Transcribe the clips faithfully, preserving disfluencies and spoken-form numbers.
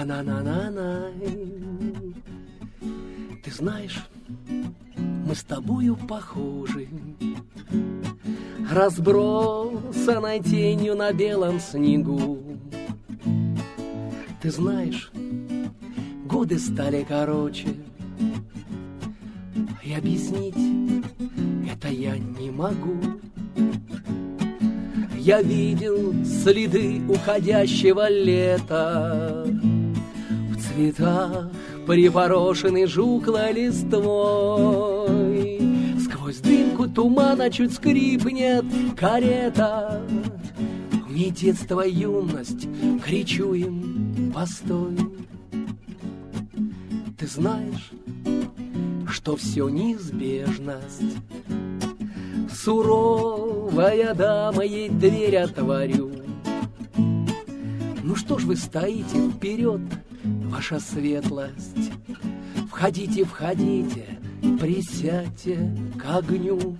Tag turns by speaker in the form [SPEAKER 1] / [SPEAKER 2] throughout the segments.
[SPEAKER 1] На-на-на-на-на. Ты знаешь, мы с тобою похожи, разбросанной тенью на белом снегу. Ты знаешь, годы стали короче, и объяснить это я не могу. Я видел следы уходящего лета, в цветах припорошенный жухлой листвой. Сквозь дымку тумана чуть скрипнет карета. Мне детство, юность, кричу им: постой. Ты знаешь, что все неизбежность. Суровая дама, ей дверь отворю. Ну что ж вы стоите, вперед, ваша светлость. Входите, входите, присядьте к огню.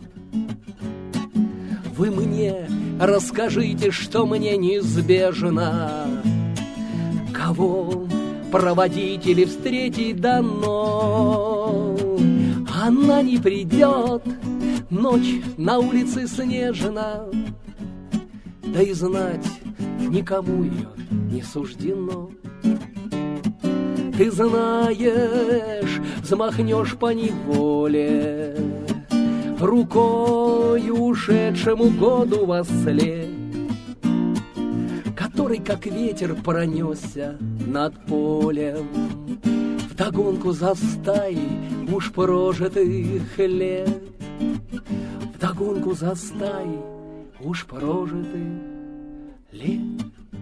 [SPEAKER 1] Вы мне расскажите, что мне неизбежно, кого проводить или встретить дано. Она не придет, ночь на улице снежна, да и знать никому ее не суждено. Ты знаешь, взмахнешь по неволе рукою ушедшему году вослед, который, как ветер, пронесся над полем вдогонку за стаей уж прожитых лет. Вдогонку за стаей уж прожитых лет.